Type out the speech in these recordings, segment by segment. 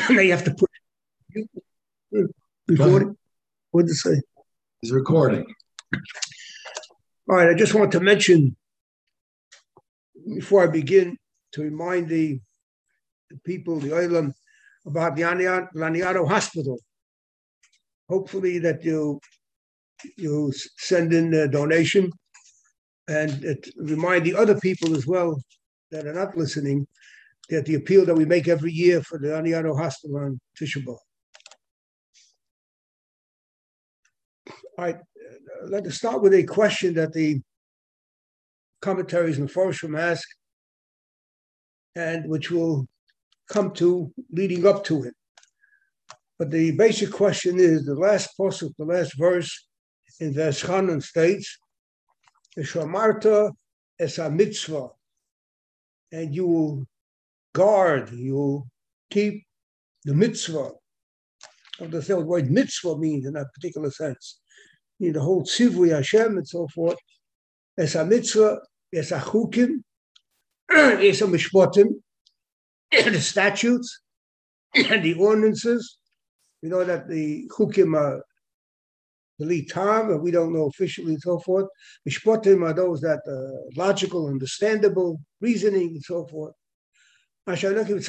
Now you have to put recording. What did it say? It's recording. All right, I just want to mention before I begin to remind the people, the Olam, about the Laniado Hospital. Hopefully that you send in a donation and remind the other people as well that are not listening that the appeal that we make every year for the Laniado Hospital on Tisha B'Av. All right, I'd like to start with a question that the commentaries and Forsham ask, and which will come to leading up to it. But the basic question is the last pasuk, the last verse in Veschanan states, "Shamarta es a mitzvah," and you will guard, you will keep the mitzvah. I don't know what the word mitzvah means in that particular sense. You know, the whole tzivui Hashem and so forth. Es a mitzvah, es a chukim, es a mishpatim, the statutes and the ordinances. We know that the chukim are the litam, and we don't know officially and so forth. Mishpatim are those that are logical, understandable, reasoning and so forth. And of course,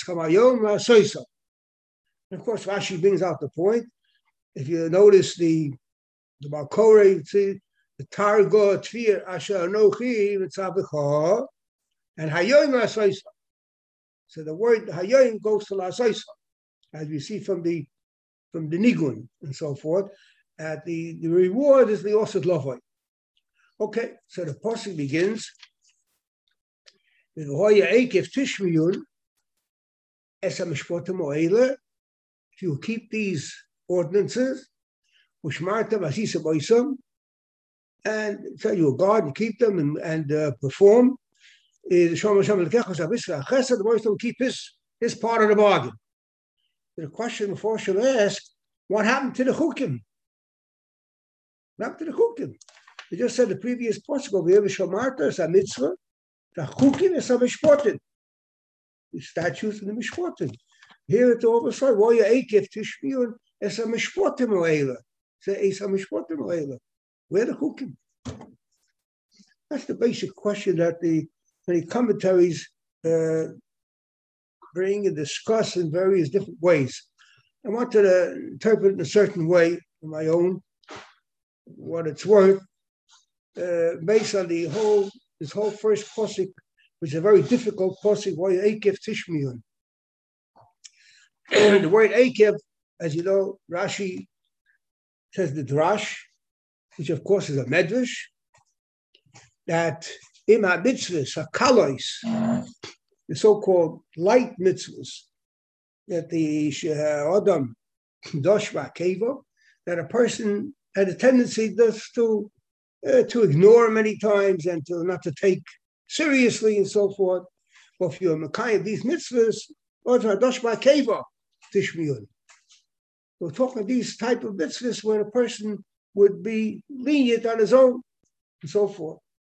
Rashi brings out the point. If you notice the Balkore, see the Targo Tvir Asher Nochi Vitzabecha and Hayoim Lasoisa. So the word Hayoim goes to Lasoisa, as we see from the Nigun and so forth. The reward is the Osad Lovoi. Okay, so the pasuk begins with Hoya Ekev Tishmiyun Esa Mishpotim Oele. If you keep these ordinances, Ushmarta Vasisa Boisam, and so you guard and keep them and perform. The Moisam will keep his part of the bargain. The question before should ask, what happened to the chukim? What happened to the chukim? We just said the previous pasuk, we have a shamarta as a mitzvah, the chukim is a mishpatim, the statutes and the mishpatim. Here it all of a sudden, why you ekev tishmiyun as a mishpatim oela. Say es a mishpatim oela. Where the chukim? That's the basic question that the commentaries bring and discuss in various different ways. I wanted to interpret it in a certain way, in my own, what it's worth, based on this whole first pasuk, which is a very difficult pasuk, why Ekev Tishmiyun. The word Ekev, as you know, Rashi says the drash, which of course is a medrash, that ima mitzvahs, hakalois, the so-called light mitzvahs, that the Adam Doshva Keva, that a person had a tendency just to ignore many times and to not to take seriously and so forth. But if you're Makai of these mitzvahs, Doshva Keva Tishmiyun. We're talking of these type of mitzvahs where a person would be lenient on his own and so forth.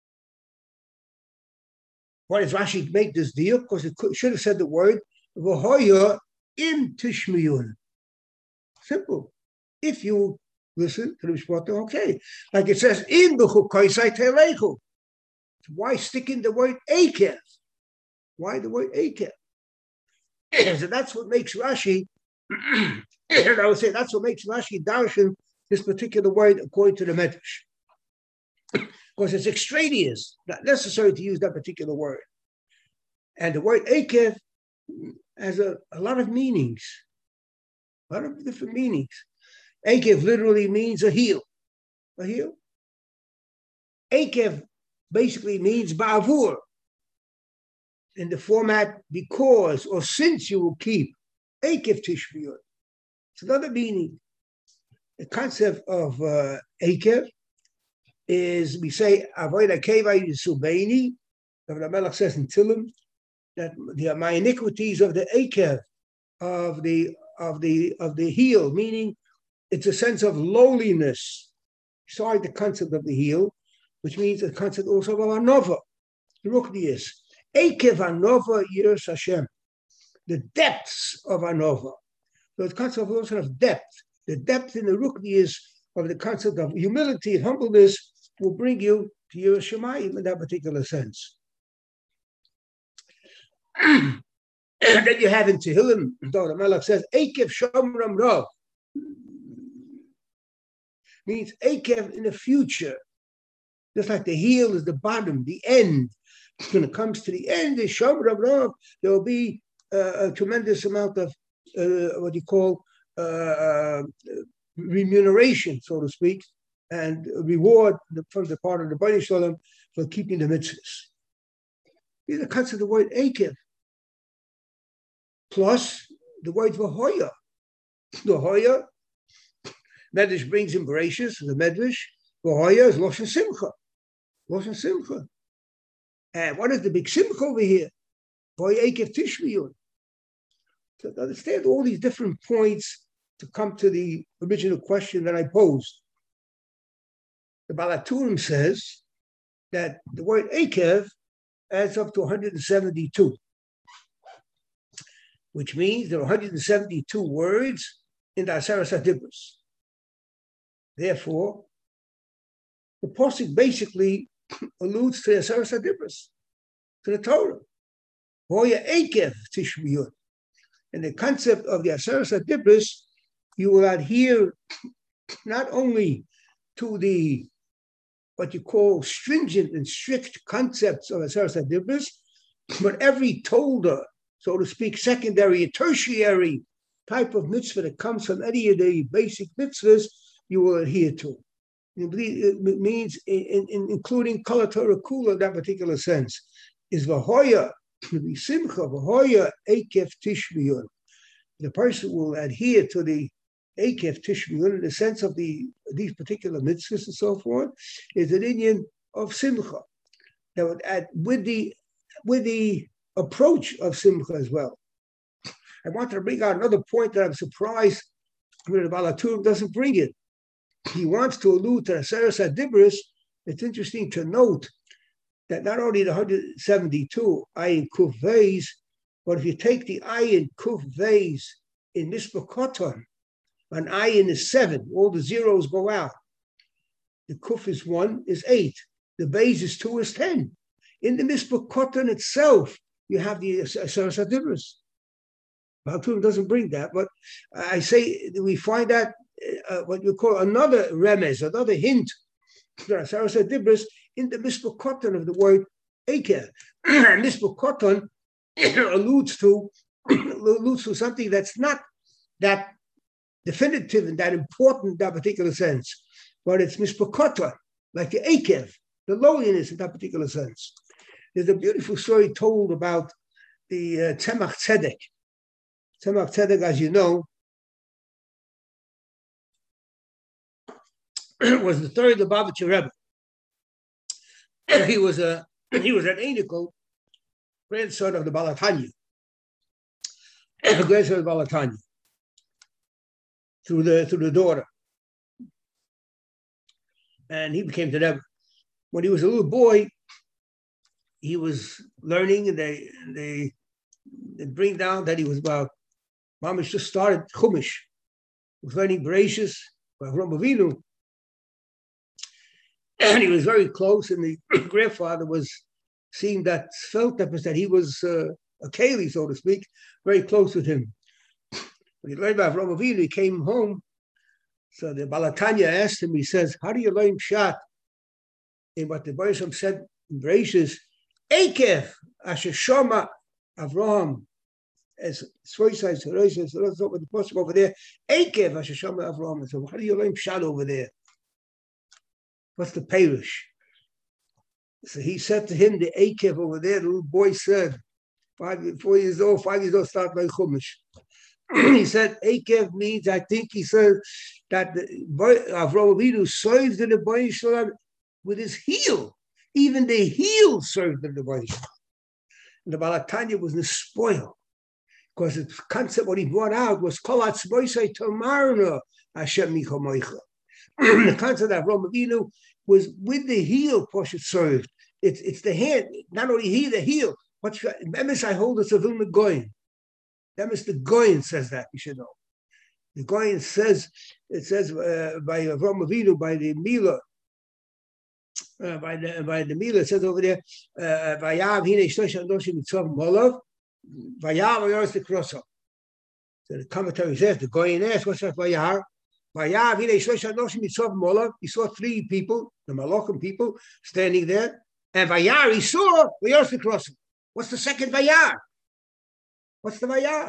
Why does Rashi make this deal? Because it should have said the word V'hoya im tishmiyun. Simple. If you listen to the Mishpatim, okay. Like it says, in b'chukoisai telechu. Why stick in the word ekev? Why the word ekev? So that's what makes Rashi, and I would say that's what makes Rashi darshan this particular word according to the Medrash. Because it's extraneous, not necessary to use that particular word. And the word ekev has a lot of meanings, a lot of different meanings. Ekev literally means a heel. A heel. Ekev basically means ba'avur, in the format because or since you will keep. Ekev tishmiyun. It's another meaning. The concept of ekev is, we say, avoid akeva yisubeini. The Melech says in Tilim that my iniquities of the ekev, of the heel, meaning it's a sense of lowliness. Beside the concept of the heel, which means the concept also of anova, the ruknius. Ekev anova yiras Hashem. the depths of Anova. So the concept also of depth. The depth in the Ruknius of the concept of humility and humbleness will bring you to your Shemayim in that particular sense. And then you have in Tehillim, the Melech says, Ekev Shomram Rav. Means Ekev in the future. Just like the heel is the bottom, the end. When it comes to the end, the Shomram Rav, there will be a tremendous amount of what you call remuneration, so to speak, and reward from the part of the Bnei Shalom for keeping the mitzvahs. These are cuts of the word Ekev, plus the word Vahoya. The Hoya, Medrash brings in Bereshis, the Medrash, Vahoya is Loshen Simcha. Loshen Simcha. And what is the big Simcha over here? Vahoya Ekev Tishmiyun. So to understand all these different points to come to the original question that I posed. The Baal HaTurim says that the word Ekev adds up to 172, which means there are 172 words in the Aseres HaDibros. Therefore, the Pasuk basically alludes to the Aseres HaDibros, to the Torah. Hoya Ekev Tishmiyun. And the concept of the Aseres HaDibros, you will adhere not only to the what you call stringent and strict concepts of Aseres HaDibros, but every tolda, so to speak, secondary and tertiary type of mitzvah that comes from any of the basic mitzvahs, you will adhere to. It means including Kol Torah Kula in that particular sense. Is Vahoya, Simcha, Vahoya, Ekev Tishmiyun. The person will adhere to the Ekev Tishmiyun in the sense of these particular mitzvahs and so forth, is an Indian of Simcha. That would add with the approach of Simcha as well. I wanted to bring out another point that I'm surprised that the Baal HaTurim doesn't bring it. He wants to allude to the Aseres HaDibros. It's interesting to note that not only the 172 Ayin Kuf Veis, but if you take the Ayin Kuf Veis in Mispah Koton, an Ayin is 7, all the zeros go out. The Kuf is 1, is 8. The Beis is 2, is 10. In the Mispah Koton itself, you have the Aseres HaDibros. Baal HaTurim doesn't bring that, but I say we find that what you call another remez, another hint, the Aseres HaDibros in the Mispah Koton of the word Ekev. Mispah Koton alludes to something that's not that definitive and that important in that particular sense, but it's Mispah Koton, like the Ekev, the lowliness in that particular sense. There's a beautiful story told about the Tzemach Tzedek. Tzemach Tzedek, as you know, was the third Lubavitcher Rebbe. He was an Einikel, grandson of the Baal HaTanya, grandson of the Baal HaTanya, through the daughter, and he became the Rebbe. When he was a little boy, he was learning, and they bring down that he was about Mamish just started Chumash. He was learning Bereshis by Avraham Avinu. And he was very close, and the grandfather was seeing that, felt that he was a Keli, so to speak, very close with him. When he learned about Avraham Avinu, he came home. So the Baal HaTanya asked him, he says, how do you learn Pshat? And what the Bereshit said in Bereshis, Ekev, Asher Shoma Avraham, as Svoisai, so that's what the post over there, Ekev, Asher Shoma Avraham. So how do you learn Pshat over there? What's the Perush? So he said to him, the Ekev over there, the little boy said, 4 years old, 5 years old, start by Chumash. He said, Ekev means, I think he said, that Avraham Avinu served in the Bnei Shalom with his heel. Even the heel served in the Bnei Shalom. And the Baal HaTanya was spoiled, because the concept, what he brought out was, Kol Atzmoisai Tomarna Hashem Michomoicha. The concept that Avraham Avinu was with the heel, Poshet served. It's the hand, not only he, the heel. But Emes I hold us of Vilna Goyim. That means the Goyen says that, you should know. The Goyen says, it says by Avraham Avinu, by the Mila, by the Mila, it says over there, Vayav hine shlosh anoshim mitzav molav, Vayav yoros lekroso. So the commentary says, the Goyen asks, what's that Vayav? Vayav hine shlosh anoshim mitzav molav. He saw three people, the Malachim people, standing there, and Vayav he saw yoros lekroso. What's the second Vayav? What's the Vayav?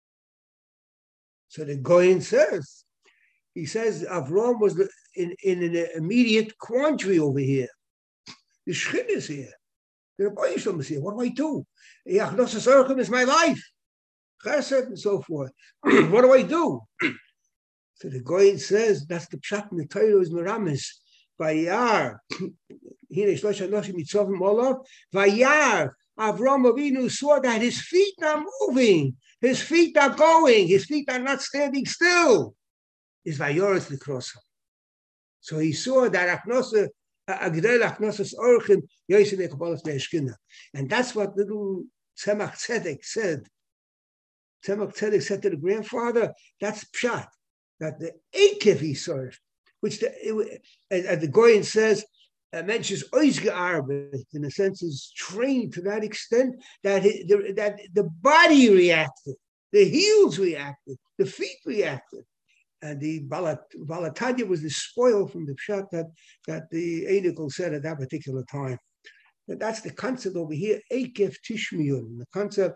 So the Goyen says, he says Avram was in an immediate quandary over here. The Shechin is here. The Rebbe Yisrael is here. What do I do? Yachnos HaSorchim is my life. Chesed and so forth. What do I do? So the Goyen says, that's the pshat in the Torah is Meramis. Vayar, Hine Shlosh Anoshim Mitzovim Olav, Vayar, Avram Avinu saw that his feet are moving. His feet are going. His feet are not standing still. Is Vayoros Likrosa. So he saw that Achnosa, Agdel Achnosas Orchim, Yosim Ekabalas Me'eshkina. And that's what little Tzemach Tzedek said. Tzemach Tzedek said to the grandfather, that's Pshat, that the Ekev he served, which as the Goyen says, mentions Oizge Arbe, in a sense, is trained to that extent that that the body reacted, the heels reacted, the feet reacted. And the Balatanya was the spoil from the pshat that the Einikel said at that particular time. And that's the concept over here, Ekev Tishmiyun. The concept,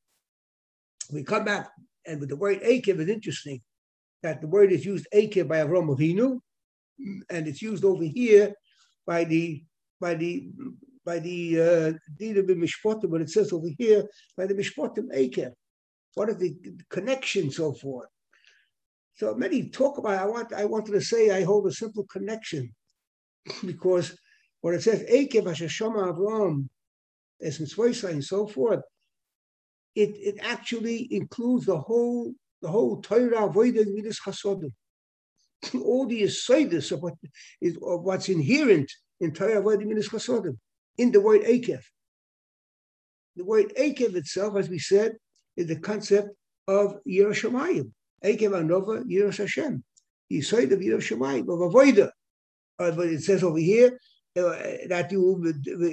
we come back, and with the word Ekev is interesting, that the word is used Ekev by Avram Avinu, and it's used over here by the Dina B'Mishpotim, but it says over here by the Mishpotim Ekev. What are the connections, so forth? So many talk about. I wanted to say I hold a simple connection, because when it says Ekev Asher Shama Avram Es Mitzvosai and so forth, it actually includes the whole Torah Avodah Midas Chasodim. All the aside of what's inherent in Torah Avodah Midas Chasodim, in the word Ekev. The word Ekev itself, as we said, is the concept of Yiras Shamayim. Ekev Anova Yiras Hashem. The aside of Yiras Shamayim, of Avodah. But it says over here that you will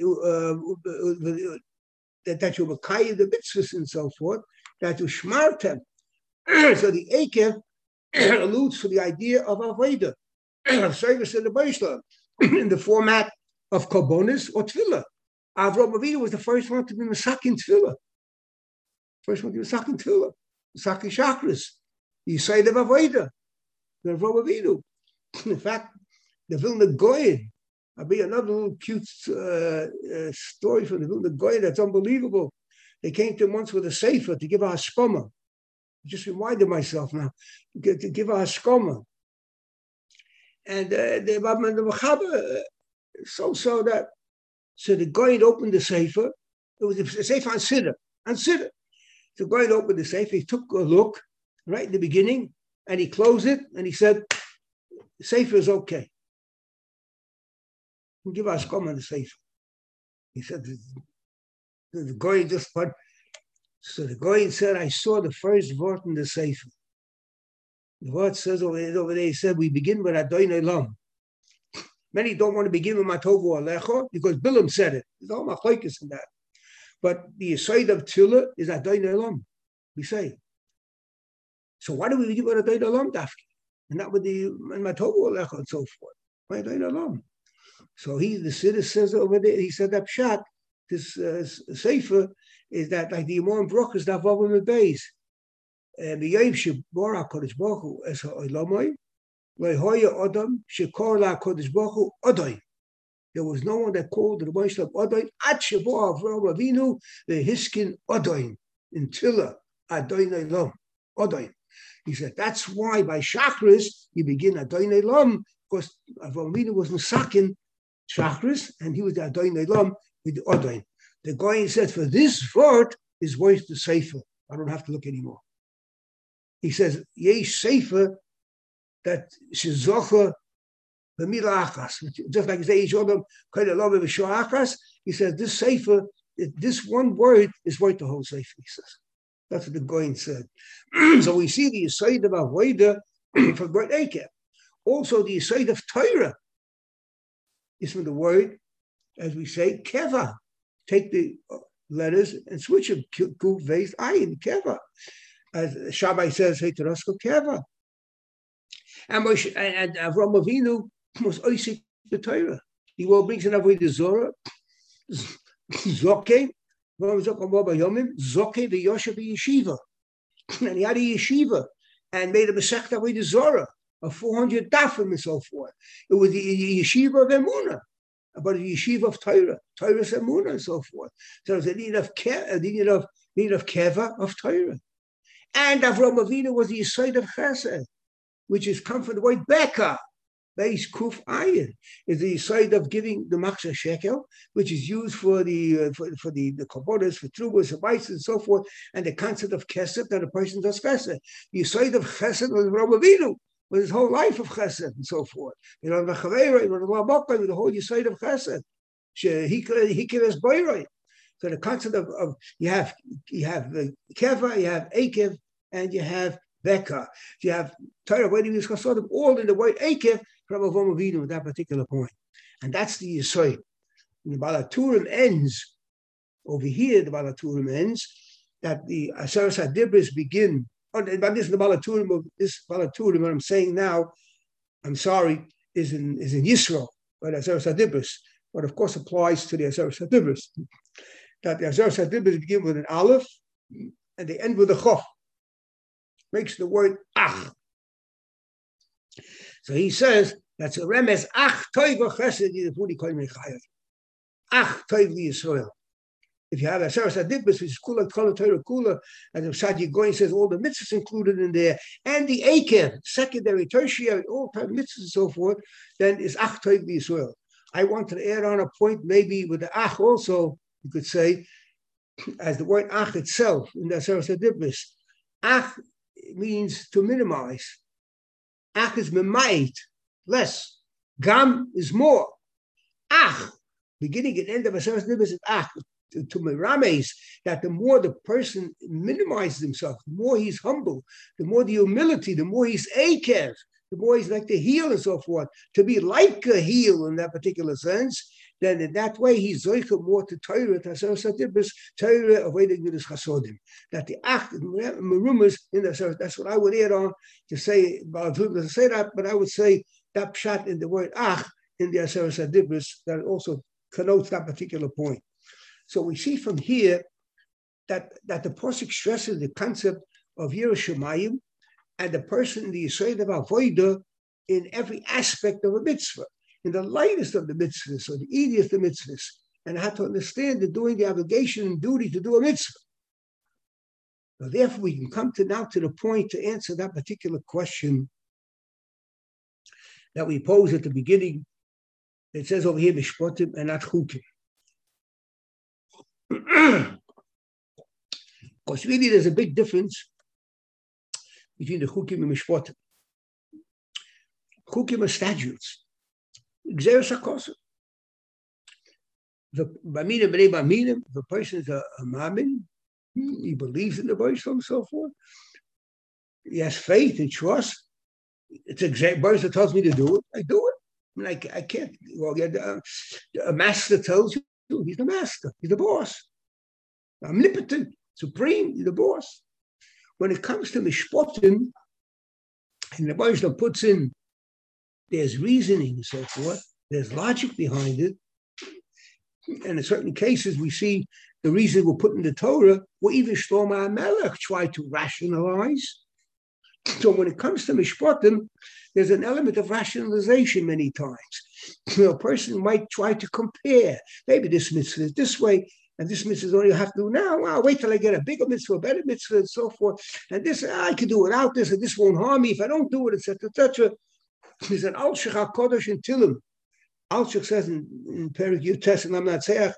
Mekayim the mitzvahs and so forth, that you shmartem. So the Ekev alludes to the idea of Avodah, of service in the Beislam, in the format of Karbonis or Tefillah. Avram Avinu was the first one to be Masakin Tefillah. First one to be Masakin Tefillah. Masakin Chakras. The Yisayid of Avodah. The Avram Avinu. In fact, the Vilna Goyen, I'll be another little cute story from the Vilna Goyen that's unbelievable. They came to him once with a sefer to give a haskama. I just reminded myself now to give a haskama. And the Mechaber, so that, so the Goyen opened the sefer. It was a sefer on Siddur. So the Goyen opened the sefer, he took a look right in the beginning, and he closed it, and he said, the sefer is okay. We'll give us come on the sefer. He said, the Goyen just put, so the Goyen said, I saw the first word in the sefer. The word says over there, he said, we begin with Adonai Lam. Many don't want to begin with Matovu Alecho because Bilam said it. There's all machlokes in that. But the side of Tefillah is Adonai Lam, we say. So why do we begin with Adonai Lam, Dafki? And not with the Matovu Alecho and so forth. Why Adonai Lam? So the Siddur says over there, he said that Pshat, this Sefer, is that like the Imam Brachas, that Vavim and Beis. And the Yom Shebora Kodesh Baruch Hu es ha'olamai, lehoya Adam shekor la Kodesh Baruch Hu Adai. There was no one that called the Rebbe Shalom Adai, Ad Shebo Avraham Avinu, the Hiskin Adai, in Tilla, Adonai Lam, Adai. He said, that's why by Shachris, you begin Adonai Lam, because Avraham Avinu was Masakin Shachris, and he was the Adonai Lam with the Adai. The guy said, for this word is worth the Sefer. I don't have to look anymore. He says, Yesh Sefer that Shizocha B'mila Achas. Just like Yesh Odom Kodesh Lo B'Shua Achas, he says, this Sefer, this one word is worth the whole Sefer, he says. That's what the Goin said. So we see the Yesod of Avodah for great Akev. Also, the Yesod of Torah is from the word, as we say, Keva. Take the letters and switch them. Kuf, Veis, Ayin, Keva. As Shabbai says, hey, Terasko Keva. And Avram Avinu was Oisik the Torah. He will bring an Avodah Zorah, Zoke, Zoke the Yosha Yeshiva. And he had a yeshiva and made a Masechta Avodah Zorah of 400 dafim and so forth. It was the yeshiva of Emunah, but a yeshiva of Torah, Torah's Emunah and so forth. So there's a need of Keva of Torah. And Avram Avinu was the Yesod of Chesed, which is come from the word Beka. Beis Kuf Ayin is the Yesod of giving the Machzah Shekel, which is used for the Kabbalas, for Trubas, and Bites, and so forth, and the concept of Chesed that a person does Chesed. The Yesod of Chesed was Avram Avinu, with his whole life of Chesed and so forth. You know, the Chavera, with the whole Yesod of Chesed. He kills Boyroi. So the concept of you have the Keva, you have Akev, and you have Beka. You have Torah, all in the word Akev from Avram Avinu at that particular point. And that's the Yesod. The Balaturim ends, over here the Balaturim ends, that the Aseres HaDibros begin. But this is the Balaturim of this Balaturim, what I'm saying now, I'm sorry, is in Yisrael, but Aseres HaDibros, but of course applies to the Aseres HaDibros. That the Aseres HaDibros begin with an Aleph, and they end with a Chof. Makes the word Ach. So he says, that's a remes, Ach toiv chesed yidefuni kol mechayev. Ach toiv Yisrael. If you have Aseres HaDibros, which is Kula Kol Torah Kula, as the Sadi Goin says, all the mitzvahs included in there, and the Akev, secondary, tertiary, all type of mitzvahs and so forth, then is Ach toiv Yisrael. I wanted to add on a point, maybe with the Ach also, you could say, as the word Ach itself in the Aseres HaDibros. Ach means to minimize. Ach is memait, less. Gam is more. Ach, beginning and end of Aseres HaDibros is Ach, to merames, that the more the person minimizes himself, the more he's humble, the more the humility, the more he's akev, the more he's like the heel and so forth, to be like a heel in that particular sense, then in that way he's zoicha more to Torah, Aseres HaDibros, Torah of Vedic Midas Chasodim. That the act, merumas in the Aseres, that's what I would add on to say, to say that, but I would say that pshat in the word ach in the Aseres HaDibros, that also connotes that particular point. So we see from here that the Pasuk stresses the concept of Yerushalayim and the person in the Yesod of Avodah in every aspect of a mitzvah, in the lightest of the mitzvahs or the easiest of the mitzvahs, and how to understand that doing the obligation and duty to do a mitzvah. Now, therefore, we can come to the point to answer that particular question that we posed at the beginning. It says over here, Mishpatim and not Chukim. Because really there's a big difference between the Chukim and Mishpatim. Chukim are statutes. Gzeres HaKosov. If a person is a mamin, he believes in the Baruch and so forth, he has faith and trust. It's exact Baruch that tells me to do it, I do it. I mean, I can't. Well, a master tells you, he's the master, he's the boss. Omnipotent, supreme, he's the boss. When it comes to Mishpatim, and the Baruch puts in, there's reasoning and so forth, there's logic behind it. And in certain cases, we see the reason we're put in the Torah, or even Shlomo HaMelech tried to rationalize. So when it comes to Mishpatim, there's an element of rationalization many times. A person might try to compare. Maybe this mitzvah is this way, and this mitzvah is all you have to do now. I'll wait till I get a bigger mitzvah, a better mitzvah, and so forth. And this, I can do without this, and this won't harm me if I don't do it, etc., etc. There's an Al-Shech HaKodesh in Tilim. Al-Shech says in Perik Yutes, and I'm not saying,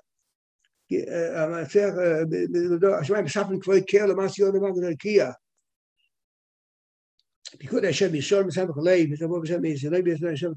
because Hashem Yishor Mishamach Leib, Hashem is Hashem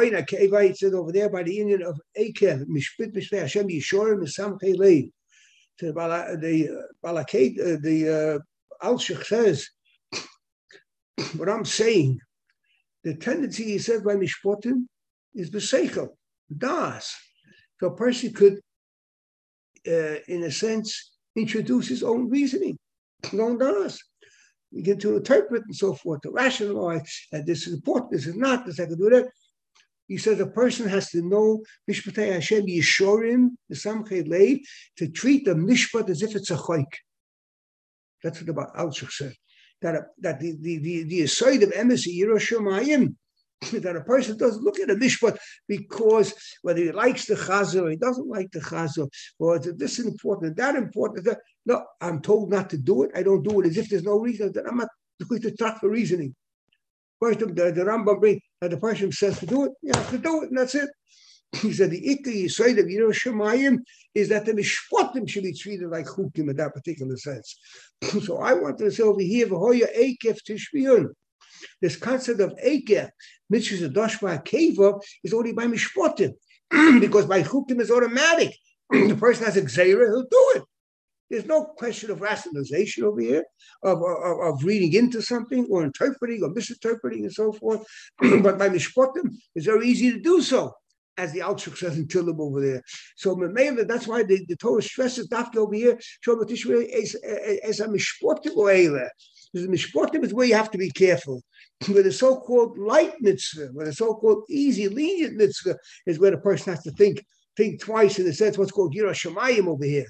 Avodah said over there by the union of Akev Mishpit Mishpei Hashem Yishor Mishamach Leib. the Balakate, the Alshich says, what I'm saying, the tendency, he says, by Mishpotim is B'Seichel, Das. So a person could, in a sense, introduce his own reasoning, his own Das. We get to interpret and so forth, to rationalize, and this is important, this is not, this I can do that. He says a person has to know Mishpatei Hashem Yishorim, the Samchei Lev, to treat the Mishpat as if it's a chayk. That's what the Alshich said. That the side of Emes Yerushalayim, that a person doesn't look at a Mishpat because whether he likes the Chazal or he doesn't like the Chazal, or this is important, that important. That, no, I'm told not to do it. I don't do it as if there's no reason. That I'm not going to talk for reasoning. First, the Rambam brings that the person says to do it, you have to do it, and that's it. He said the Ikki side of Yerushalayim is that the Mishpatim should be treated like Chukim in that particular sense. So I want to say over here, V'hoya Eikef Tishbiyun. This concept of Eikef, which is a Doshma Keva, is only by Mishpatim. Because by Chukim is automatic. The person has a Gzeira, he'll do it. There's no question of rationalization over here, of reading into something or interpreting or misinterpreting and so forth. But by Mishpatim, it's very easy to do so, as the Alshich says in Tillim over there. So that's why the Torah stresses Dafka over here, Shobah Tishrei as a Mishpatim or Eileh. Because the Mishpatim is where you have to be careful. Where the so-called light mitzvah, where the so-called easy, lenient mitzvah is where the person has to think twice in the sense what's called Yerushalayim over here.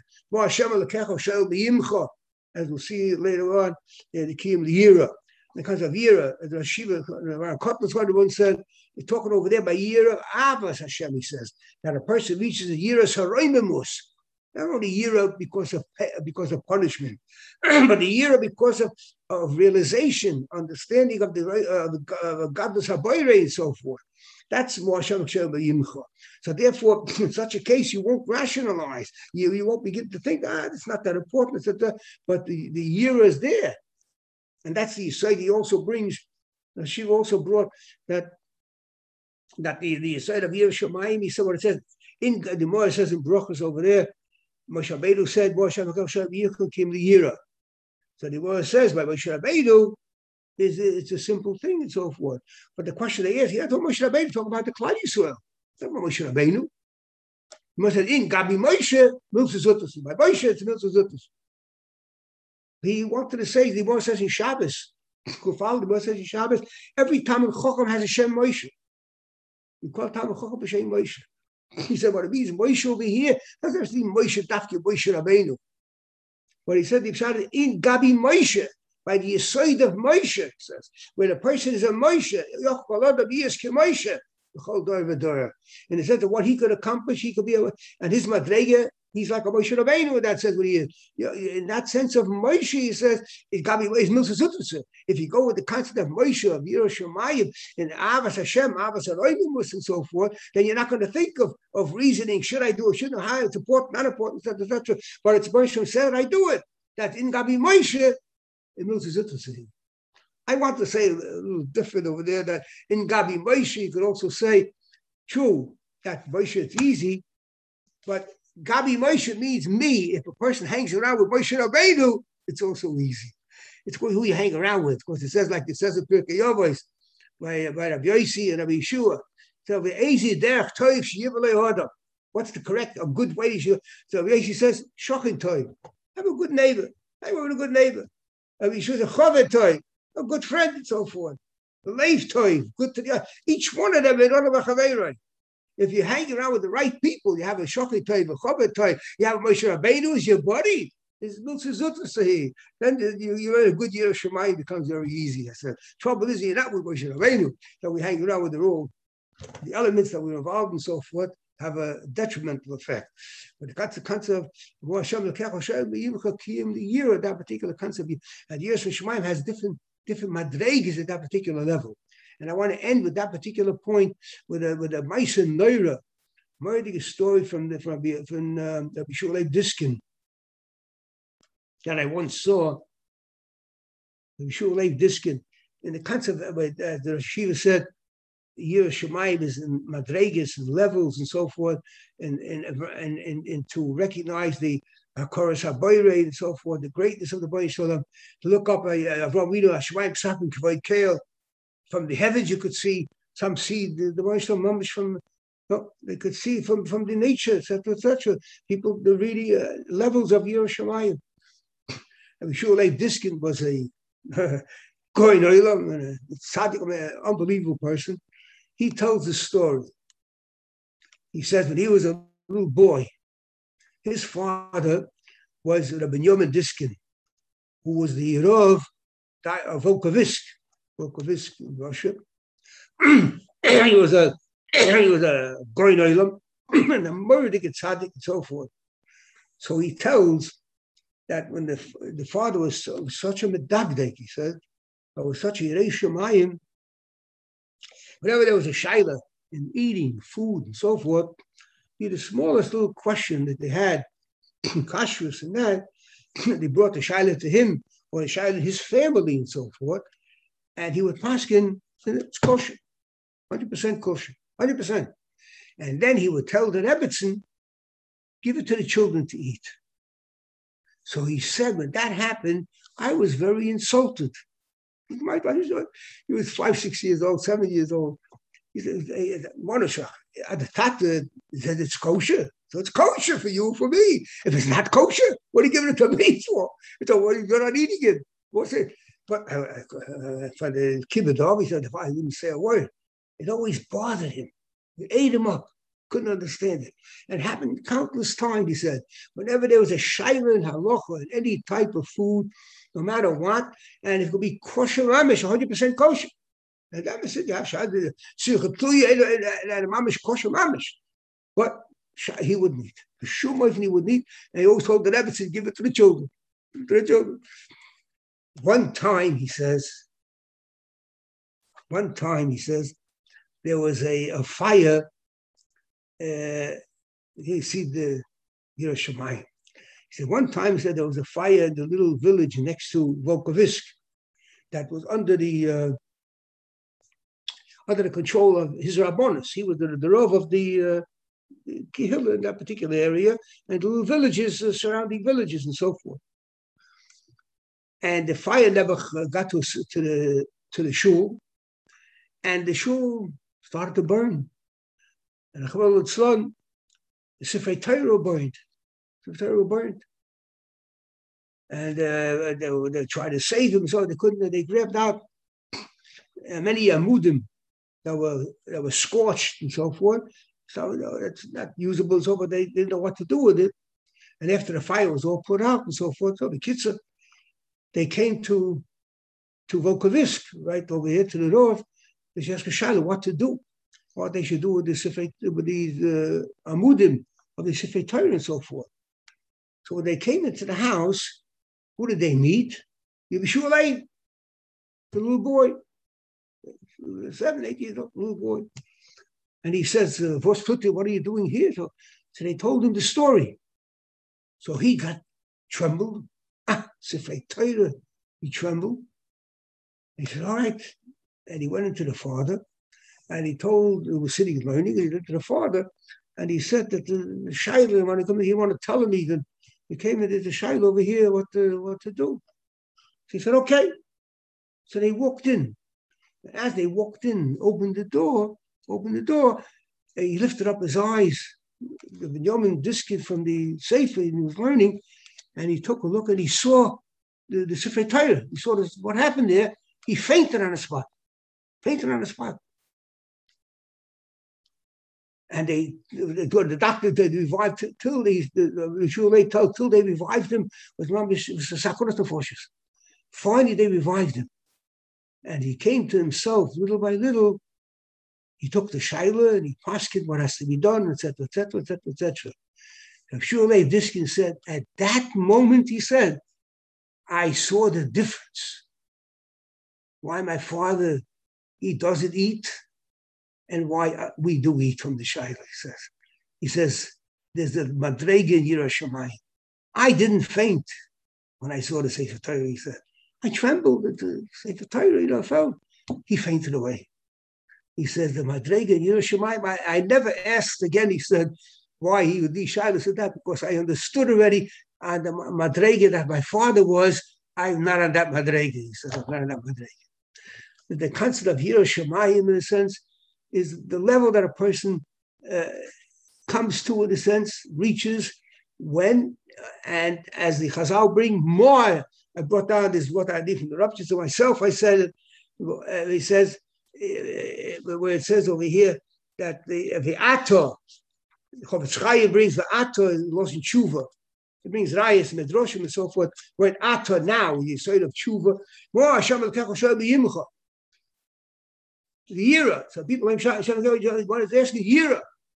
As we'll see later on in the Kiyum L'Yira. The concept of Yira, the Shiva, Kotler's one said, he's talking over there by Yira Avas Hashem, he says, that a person reaches a Yira Saroimimus. Not only Yira because of punishment, but the Yira because of realization, understanding of the godless Habayre and so forth. That's more Hashem Yimcha. So therefore, in such a case, you won't rationalize. You won't begin to think, it's not that important. But the Yira is there. And that's the Yisrael he also brings. Shiva also brought that the Yisrael of Yerushalayim, he said what it says, in the Gemara says in Brochus over there, Moshe Rabbeinu said, Moshe Rabbeinu came the Yira. So the Gemara says by Moshe Rabbeinu, it's a simple thing and so forth. But the question they ask, he had to Moshe Rabbeinu talking about the Klal Yisrael. Not about Moshe Rabbeinu. He must have in Gabi Moshe, Milsa Zutus. By Moshe, it's Milsa Zutus. He wanted to say, the Gemara says in Shabbos, the Gemara says in Shabbos, every Talmid Chacham has a Shem Moshe. We call Talmid Chacham a Shem Moshe. He said, what it means, Moshe over here, doesn't have to be Moshe Dafke, Moshe Rabbeinu. But he said, the Pshat in Gabi Moshe, by the Yisoid of Moshe, he says, when a person is a Moshe, and it said that what he could accomplish, he could be, and his Madrega, he's like a Moshe Rabbeinu, that says what he is. In that sense of Moshe, he says, it's Milsa Zutus. If you go with the concept of Moshe, of Yerushalayim, and Avas Hashem, Avas Aroimus, and so forth, then you're not going to think of reasoning, should I do it, shouldn't I, it's important, not important, etc. But it's Moshe who said, I do it. That in Gabi Moshe, it Milsa Zutus. I want to say a little different over there, that in Gabi Moshe, you could also say, true, that Moshe, it's easy, but Gabi Moshe means me. If a person hangs around with Moshe Rabbeinu, it's also easy. It's who you hang around with, because it says like it says in Pirkei Avos by Rabbi Yossi and Rabbi Yeshua. So what's the correct, a good way? So Rabbi Yossi says, Shochin Toiv. Have a good neighbor. Hang with a good neighbor. Rabbi Yeshua says, Chovet Toiv. A good friend and so forth. Leif Toiv. Good to the each one of them in Olam HaChaveiroi. If you hang around with the right people, you have a Shochet Toiv, a Chovet Toiv, you have Moshe Rabbeinu as your buddy. It's Milsa Zutus. Then you're a good Yerushalayim becomes very easy. I said, trouble is you're not with Moshe Rabbeinu. So we hang around with the elements that we're involved in and so forth have a detrimental effect. But the concept of the year of that particular concept, and Yerushalayim has different madregas at that particular level. And I want to end with that particular point with a Maisa Neira, a story from Bishul Diskin that I once saw. Bishul Diskin, in the concept of the Shiva said, Yerushalayim is in madregas and levels and so forth, and to recognize the Hakoras Habayre, and so forth, the greatness of the Baruch Shalom, to look up Avram Hashemaim Sapim Kavod Kale. From the heavens, you could see some seed, the Baruch Shalom Mamish from, they could see from the nature, etc., etc. People, the really levels of Yerushalayim. And Shulei Diskin was a Goin Olam, and a tzaddik, an unbelievable person. He tells the story. He says when he was a little boy, his father was Rabbi Yomen Diskin, who was the Rav of Volkovisk in Russia. he was a Goin Olam and a murdered tzaddik and so forth. So he tells that when the father was such a medagdek, he said, was such a Yerei Shemayim, whenever there was a shaila in eating food and so forth, the smallest little question that they had, kashrus and that, they brought the shaila to him or the shaila to his family and so forth, and he would paskin, it's kosher, 100% kosher, 100%. And then he would tell the Rebbetzin, give it to the children to eat. So he said, when that happened, I was very insulted. He was 5, 6 years old, 7 years old. He said, the tata said it's kosher. So it's kosher for you, for me. If it's not kosher, what are you giving it to me for? So what, you're not eating it. What's it? But for the kibbutz dog, he said, if I didn't say a word, it always bothered him. It ate him up. Couldn't understand it. It happened countless times, he said. Whenever there was a shayla in halacha, in any type of food, no matter what, and it could be kosher mamish, 100% kosher. And that said, you have shayla, and mamish kosher mamish. But he wouldn't eat. The shumav he wouldn't eat, and he always told the Rebbe to give it to the children. One time, he says, there was a fire. You see the Yerushalayim. He said one time, he said there was a fire in the little village next to Volkovisk that was under the control of his Rabbonis. He was the Rav of the Kehillah in that particular area, and the little villages, surrounding villages, and so forth. And the fire never got to the shul, and the shul started to burn. And the Sifrei Torah burned. And they tried to save him, so they couldn't. They grabbed out many amudim that were scorched and so forth. So it's not usable, so but they didn't know what to do with it. And after the fire was all put out and so forth, so the kids, they came to Volkovisk, right over here to the north. They asked Shaila what to do. What they should do with these amudim of the Sifrei Torah and so forth. So when they came into the house, who did they meet? Yeshua, the little boy, 7, 8 years old little boy. And he says, what are you doing here? So they told him the story. So he got trembled. Sifrei Torah. He trembled. He said, all right. And he went into the father. And he was sitting learning, he went to the father, and he said that the shayla, when he came, he wanted to tell him even, he came into the shayla over here, what to do. So he said, okay. So they walked in. As they walked in, opened the door, he lifted up his eyes, the Binyamin Diskin from the Sefer he was learning, and he took a look and he saw the Sifrei Torah. He saw what happened there. He fainted on the spot. And the doctor, they revived till they revived him. Was a sakuras nefoshes. Finally, they revived him, and he came to himself little by little. He took the shaila and he asked what has to be done, etc., etc., etc., etc. Shulei Diskin said, at that moment, he said, I saw the difference. Why my father, he doesn't eat, and why we do eat from the shaila, he says, there's a madrega in Yerushalayim. I didn't faint when I saw the Sefer Torah, he said. I trembled at the Sefer Torah, I felt. He fainted away. He says, the madrega in Yerushalayim, I never asked again, he said, why he would be shaila, said that, because I understood already on the madrege that my father was, I'm not on that madrege. He says, I'm not on that madrege. The concept of Yirah Shamayim, in a sense, is the level that a person comes to, in a sense, reaches when, and as the Chazal bring more, I brought down this, what I did from the rupture to myself, I said it, he says, where it says over here, that the Ato, Chofetz Chaim brings the Ato in Loshin Tshuva. It brings Rayas, Medrashim, and so forth. We're in Ato now, the side of Tshuva. More Hashem Elokecha Shel B'Yimcha. The Yira. So people, one is asking Yira.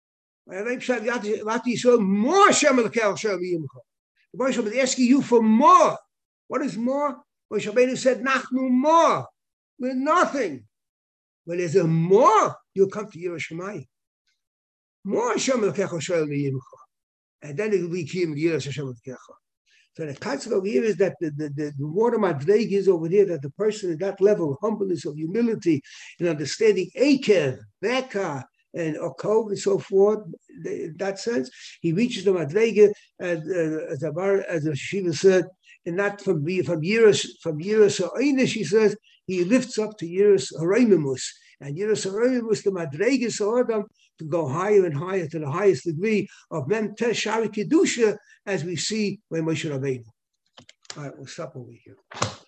More Hashem Elokecha Shel B'Yimcha. The Baruch is asking you for more. What is more? When Shabbeinu said, Nachnu more. We're nothing. When there's a more, you'll come to Yirah Shamayim. More Hashem Elokecha Shel B'Yimcha. And then it will be Kiyum Yirah Hashem Elokecha. So the concept over here is that the water madreg is over here, that the person at that level of humbleness, of humility, and understanding Akev, Beka, and Okov, and so forth, in that sense, he reaches the madrege, as the Shiva said, and not from Yiras Ha'inish, he says, he lifts up to Yiras Haraymimus. And Yiras Haraymimus, the madreges of Adam, to go higher and higher to the highest degree of Mem Teh Shari Kedusha, as we see when Moshe Rabbeinu. All right, we'll stop over here.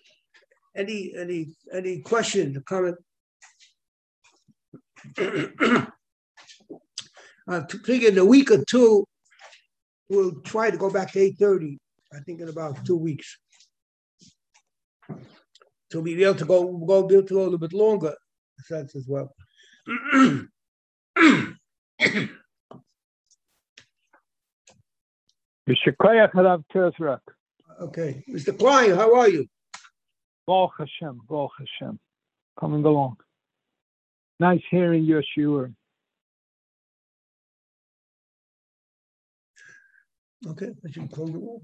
Any question, comment? I think in a week or two, we'll try to go back to 8:30. I think in about 2 weeks. So we'll be able to go a little bit longer, sense as well. Mr. Koyach Harav Terzrak. Okay. Mr. Klein, how are you? Baruch Hashem. Coming along. Nice hearing your shiur. Okay, I should close the wall.